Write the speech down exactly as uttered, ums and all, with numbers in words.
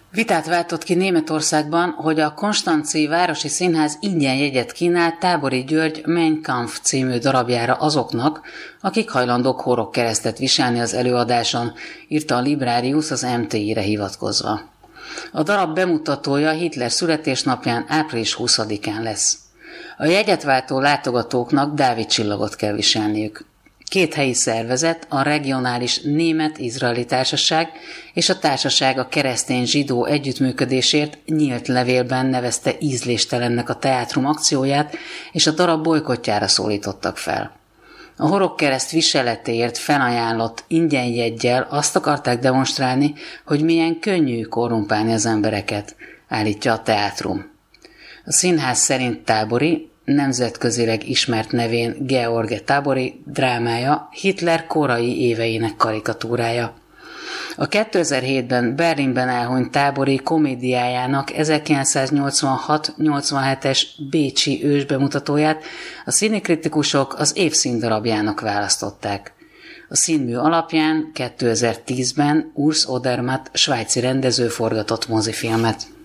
Vitát váltott ki Németországban, hogy a Konstanzi Városi Színház ingyen jegyet kínál Tábori György Mein Kampf című darabjára azoknak, akik hajlandók horogkeresztet viselni az előadáson, írta a Librarius az em té i-re hivatkozva. A darab bemutatója Hitler születésnapján április huszadikán lesz. A jegyet váltó látogatóknak Dávid csillagot kell viselniük. Két helyi szervezet, a Regionális Német-Izraeli Társaság és a Társaság a keresztény-zsidó együttműködésért nyílt levélben nevezte ízléstelennek a teátrum akcióját, és a darab bojkottjára szólítottak fel. A horogkereszt viseletéért felajánlott ingyen jeggyel azt akarták demonstrálni, hogy milyen könnyű korrumpálni az embereket, állítja a teátrum. A színház szerint Tábori, nemzetközileg ismert nevén George Tábori drámája Hitler korai éveinek karikatúrája. A kétezer-hétben Berlinben elhunyt Tábori komédiájának ezerkilencszáznyolcvanhat-nyolcvanhetes bécsi ősbemutatóját a színikritikusok az év színdarabjának választották. A színmű alapján kétezer-tízben Urs Odermatt svájci rendező forgatott mozifilmet.